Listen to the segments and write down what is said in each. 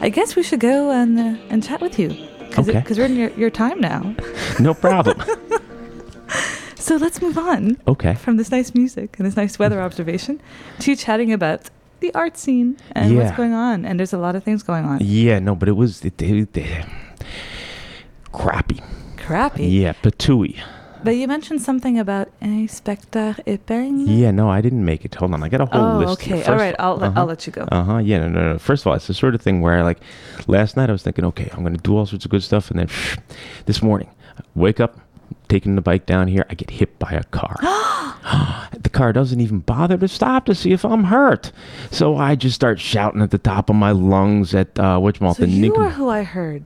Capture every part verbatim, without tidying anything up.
I guess we should go and uh, and chat with you. Cause Okay. Because we're in your, your time now. No problem. So let's move on Okay. from this nice music and this nice weather observation to chatting about the art scene and what's Yeah. going on. And there's a lot of things going on. Yeah, no, but it was it, it, it, crappy. Crappy. Yeah, patooey. But you mentioned something about Inspecteur Epingle. Yeah, no, I didn't make it. Hold on, I got a whole Oh, list. okay. Here. All First- right. I'll, let, uh-huh. I'll let you go. Uh huh. Yeah. No, no, no. First of all, it's the sort of thing where, like, last night I was thinking, okay, I'm going to do all sorts of good stuff, and then this morning, wake up, taking the bike down here, I get hit by a car. The car doesn't even bother to stop to see if I'm hurt, so I just start shouting at the top of my lungs at uh, whatchamacallit, So the you nincom- are who I heard.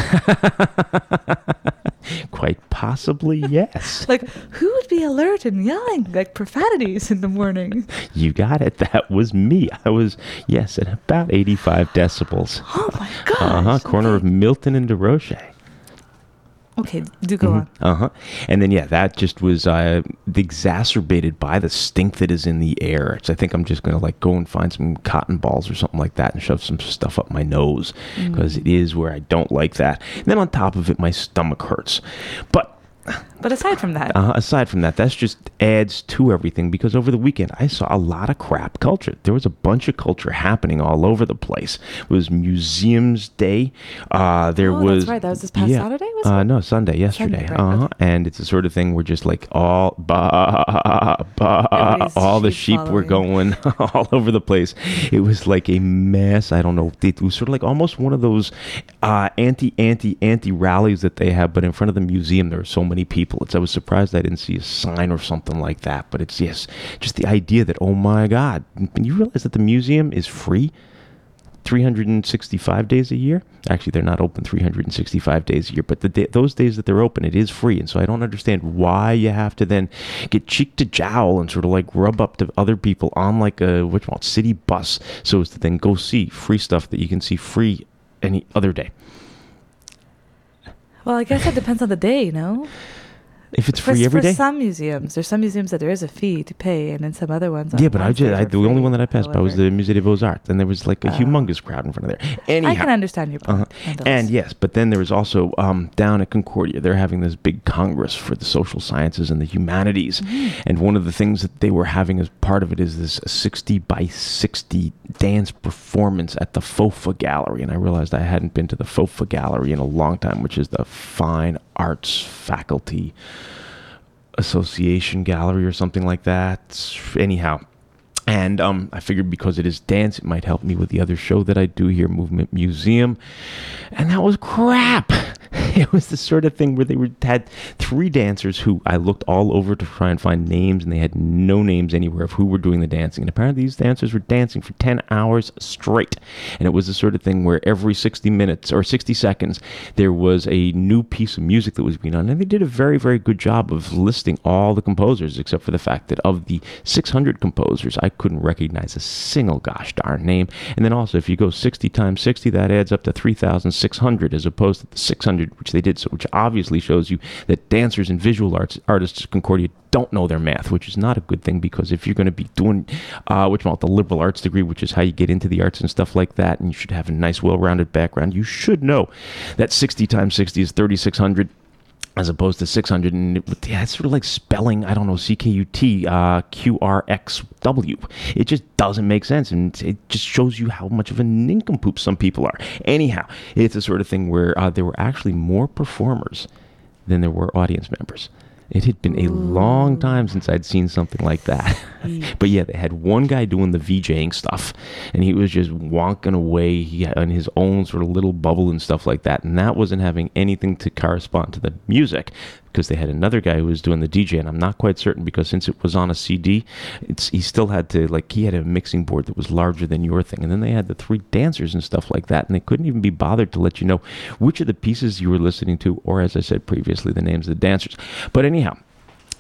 Quite possibly, yes. Like, who would be alert and yelling like profanities in the morning? You got it. That was me. I was, yes, at about eighty-five decibels. Oh my gosh. Uh huh. Corner of Milton and DeRoche. Okay, do go on. Uh huh. And then, yeah, that just was uh, exacerbated by the stink that is in the air. So I think I'm just going to like go and find some cotton balls or something like that and shove some stuff up my nose because it is where I don't like that. And then on top of it, my stomach hurts. But But aside from that, Uh, aside from that, that's just adds to everything because over the weekend I saw a lot of crap culture. There was a bunch of culture happening all over the place. It was Museums Day. Uh, there Oh, was that's right. That was this past Saturday, was uh, it? No, Sunday, yesterday. Sunday, right, uh-huh. okay. And it's the sort of thing where just like all bah, bah, Everybody's all the sheep sheep were following. going all over the place. It was like a mess. I don't know. It was sort of like almost one of those uh, anti anti anti rallies that they have, but in front of the museum there were so many people. It's I was surprised I didn't see a sign or something like that. But it's, yes, just the idea that, oh my God, you realize that the museum is free three hundred sixty-five days a year? Actually, they're not open three hundred sixty-five days a year, but the day, those days that they're open, it is free. And so I don't understand why you have to then get cheek to jowl and sort of like rub up to other people on like a, what you call it, city bus, so as to then go see free stuff that you can see free any other day. well, I guess it depends on the day, no? If it's For, free every for day. some museums, there's some museums that there is a fee to pay, and then some other ones. Yeah, on but I Wednesdays just I, are the only free, one that I passed by was however. the Musée des Beaux-Arts, and there was like a Oh. humongous crowd in front of there. Anyhow, I can understand your point. Uh-huh. nonetheless. And yes, but then there was also um, down at Concordia, they're having this big congress for the social sciences and the humanities. Mm-hmm. And one of the things that they were having as part of it is this sixty by sixty dance performance at the FOFA Gallery. And I realized I hadn't been to the FOFA Gallery in a long time, which is the Fine Arts Faculty Association Gallery or something like that. Anyhow. And um, I figured because it is dance, it might help me with the other show that I do here, Movement Museum. And that was crap. It was the sort of thing where they were, had three dancers who I looked all over to try and find names, and they had no names anywhere of who were doing the dancing. And apparently these dancers were dancing for ten hours straight. And it was the sort of thing where every sixty minutes or sixty seconds, there was a new piece of music that was being done. And they did a very, very good job of listing all the composers, except for the fact that of the six hundred composers, I couldn't recognize a single gosh darn name. And then also, if you go sixty times sixty, that adds up to three thousand six hundred as opposed to the six hundred, which they did, so which obviously shows you that dancers and visual arts artists at Concordia don't know their math, which is not a good thing, because if you're going to be doing uh, what you call it, the liberal arts degree, which is how you get into the arts and stuff like that, and you should have a nice, well-rounded background, you should know that sixty times sixty is thirty-six hundred. As opposed to six hundred, and it, yeah, it's sort of like spelling, I don't know, C K U T, uh, Q R X W. It just doesn't make sense, and it just shows you how much of a nincompoop some people are. Anyhow, it's the sort of thing where uh, there were actually more performers than there were audience members. It had been a long time since I'd seen something like that. But yeah, they had one guy doing the VJing stuff, and he was just wonking away he had, on his own sort of little bubble and stuff like that. And that wasn't having anything to correspond to the music, because they had another guy who was doing the D J, and I'm not quite certain, because since it was on a C D, it's he still had to, like, he had a mixing board that was larger than your thing. And then they had the three dancers and stuff like that, and they couldn't even be bothered to let you know which of the pieces you were listening to, or, as I said previously, the names of the dancers. But anyhow,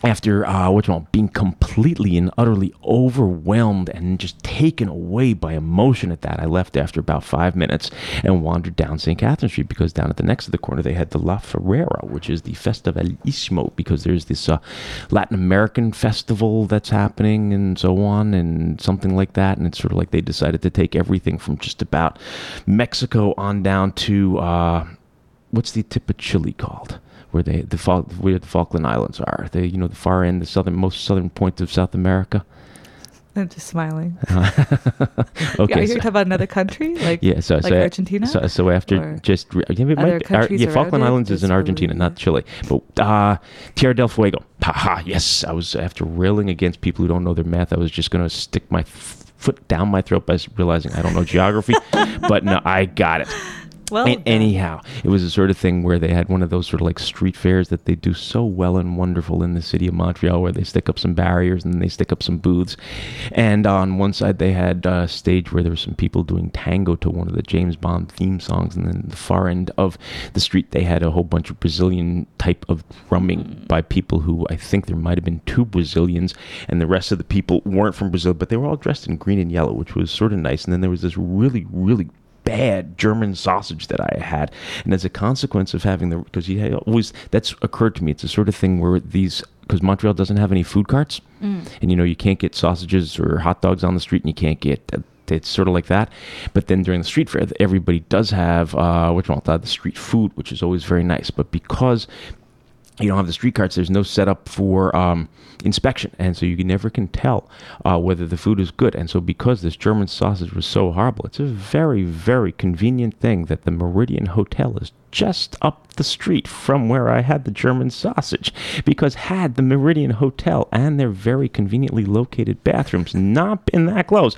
after uh, what you being completely and utterly overwhelmed and just taken away by emotion at that, I left after about five minutes and wandered down Saint Catherine Street, because down at the next to the corner they had the La Ferrera, which is the Festivalissimo, because there's this uh, Latin American festival that's happening and so on and something like that. And it's sort of like they decided to take everything from just about Mexico on down to uh, what's the tip of Chile called? Where they the Fal- where the Falkland Islands are, they you know the far end, the southern most southern point of South America. I'm just smiling. Uh, okay, Are you so, talking about another country, like yeah, so like so, Argentina? So, so after Or just re- yeah, it other might be, Ar- countries yeah, around Falkland it? Islands is Just in Argentina, believe- not Chile. But uh, Tierra del Fuego, haha, yes, I was after railing against people who don't know their math. I was just gonna stick my f- foot down my throat by s- realizing I don't know geography, but no, I got it. Well, A- done. anyhow, it was the sort of thing where they had one of those sort of like street fairs that they do so well and wonderful in the city of Montreal, where they stick up some barriers and then they stick up some booths. And on one side, they had a stage where there were some people doing tango to one of the James Bond theme songs. And then the far end of the street, they had a whole bunch of Brazilian type of drumming by people who I think there might have been two Brazilians, and the rest of the people weren't from Brazil, but they were all dressed in green and yellow, which was sort of nice. And then there was this really, really bad German sausage that I had, and as a consequence of having the, because you had always, that's occurred to me, it's the sort of thing where these, because Montreal doesn't have any food carts, Mm. and you know you can't get sausages or hot dogs on the street, and you can't get uh, it's sort of like that. But then during the street fair, everybody does have uh which one the street food, which is always very nice. But because you don't have the street carts, there's no setup for um, inspection, and so you never can tell uh, whether the food is good. And so because this German sausage was so horrible, it's a very, very convenient thing that the Meridian Hotel is just up the street from where I had the German sausage, because had the Meridian Hotel and their very conveniently located bathrooms not been that close,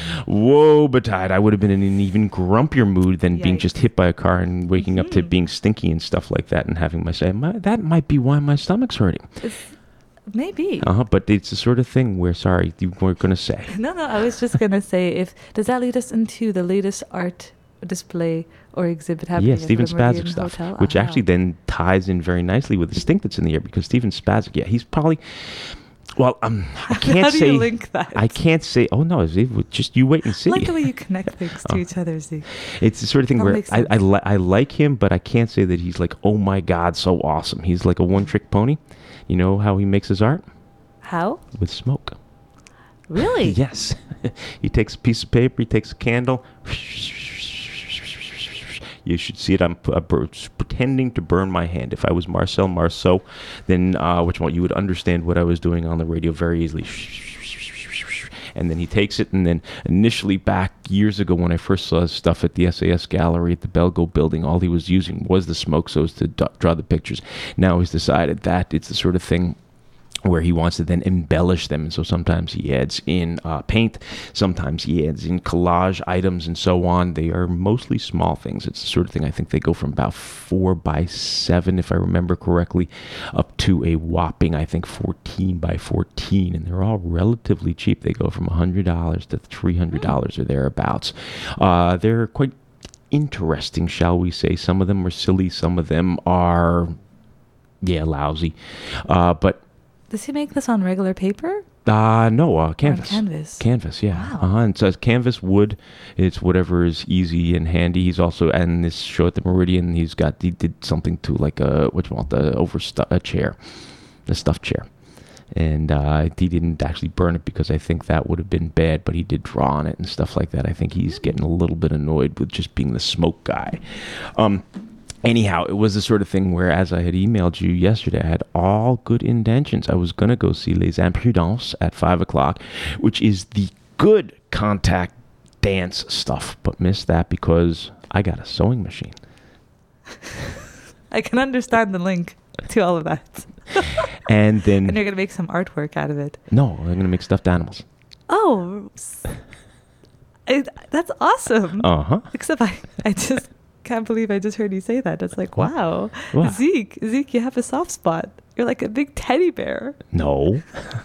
woe betide, I would have been in an even grumpier mood than being Yikes. just hit by a car and waking up to Mhm. being stinky and stuff like that, and having my say, my, that might be why my stomach's hurting. It's, maybe. Uh-huh, but it's the sort of thing where, sorry, you were going to say. No, no. I was just gonna say, if does that lead us into the latest art display or exhibit happening Yeah, at Steven the Meridian Spazek stuff, Hotel? which Ah. actually then ties in very nicely with the stink that's in the air, because Steven Spazek, yeah, he's probably, well, um, I can't How do say, you link that? I can't say, oh no, it would just you wait and see. I like the way you connect things to Oh. each other, Zeke. It's the sort of thing That where makes I I, sense. li- I like him, but I can't say that he's like, oh my God, so awesome. He's like a one-trick pony. You know how he makes his art? How? With smoke. Really? Yes. He takes a piece of paper, he takes a candle. You should see it. I'm p- uh, bur- pretending to burn my hand. If I was Marcel Marceau, then uh, which one you would understand what I was doing on the radio very easily. And then he takes it, and then initially back years ago when I first saw his stuff at the S A S gallery at the Belgo building, all he was using was the smoke so as to d- draw the pictures. Now he's decided that it's the sort of thing where he wants to then embellish them, and so sometimes he adds in uh, paint, sometimes he adds in collage items and so on. They are mostly small things. It's the sort of thing, I think they go from about four by seven, if I remember correctly, up to a whopping, I think, fourteen by fourteen, and they're all relatively cheap. They go from one hundred dollars to three hundred dollars or thereabouts. Uh, they're quite interesting, shall we say. Some of them are silly, some of them are, yeah, lousy. Uh, but Does he make this on regular paper? Uh, no, uh, Or on canvas. canvas. Canvas, yeah. Wow. Uh-huh. And it says canvas, wood. It's whatever is easy and handy. He's also, and this show at the Meridian, he's got, he did something to like a, what you want, the overstu a chair, the stuffed chair. And uh, he didn't actually burn it because I think that would have been bad, but he did draw on it and stuff like that. I think he's getting a little bit annoyed with just being the smoke guy. Um, Anyhow, it was the sort of thing where, as I had emailed you yesterday, I had all good intentions. I was going to go see Les Imprudences at five o'clock, which is the good contact dance stuff, but missed that because I got a sewing machine. I can understand the link to all of that. And then, And you're going to make some artwork out of it. no, I'm going to make stuffed animals. Oh, s- I, that's awesome. Uh-huh. Except I, I just can't believe I just heard you say that. It's like, What? wow. What? Zeke, Zeke, you have a soft spot. You're like a big teddy bear. No.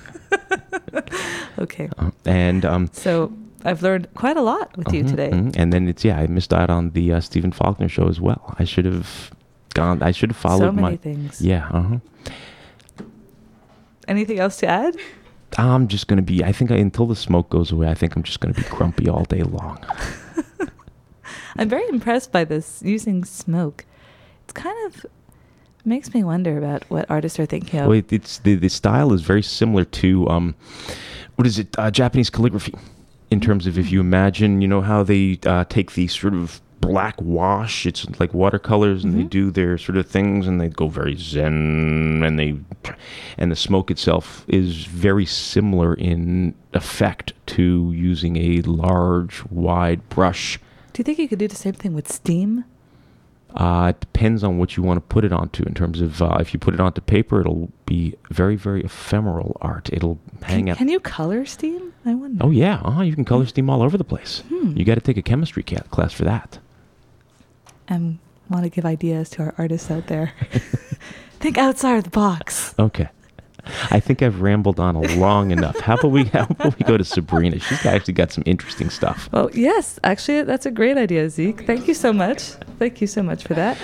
Okay. Uh, and, um, So I've learned quite a lot with you mhm, today. mhm. And then it's, yeah, I missed out on the uh, Stephen Faulkner show as well. I should have gone, I should have followed So many my, things. yeah, uh-huh. anything else to add? I'm just going to be, I think I, until the smoke goes away, I think I'm just going to be grumpy all day long. I'm very impressed by this, using smoke. It's kind of makes me wonder about what artists are thinking of. Well, it, it's the, the style is very similar to, um, what is it, uh, Japanese calligraphy. In terms of if you imagine, you know, how they uh, take the sort of black wash, it's like watercolors, and mm-hmm. they do their sort of things, and they go very zen, and they, and the smoke itself is very similar in effect to using a large, wide brush. Do you think you could do the same thing with steam? Uh, it depends on what you want to put it onto. In terms of uh, if you put it onto paper, it'll be very, very ephemeral art. It'll hang can, out. Can you color steam? I wonder. Oh yeah, uh-huh, you can color steam all over the place. Hmm. You got to take a chemistry ca- class for that. I want to give ideas to our artists out there. Think outside of the box. Okay. I think I've rambled on long enough. How about we how about we go to Sabrina? She's actually got some interesting stuff. Well, yes, actually, that's a great idea, Zeke. Thank you so much. Thank you so much for that.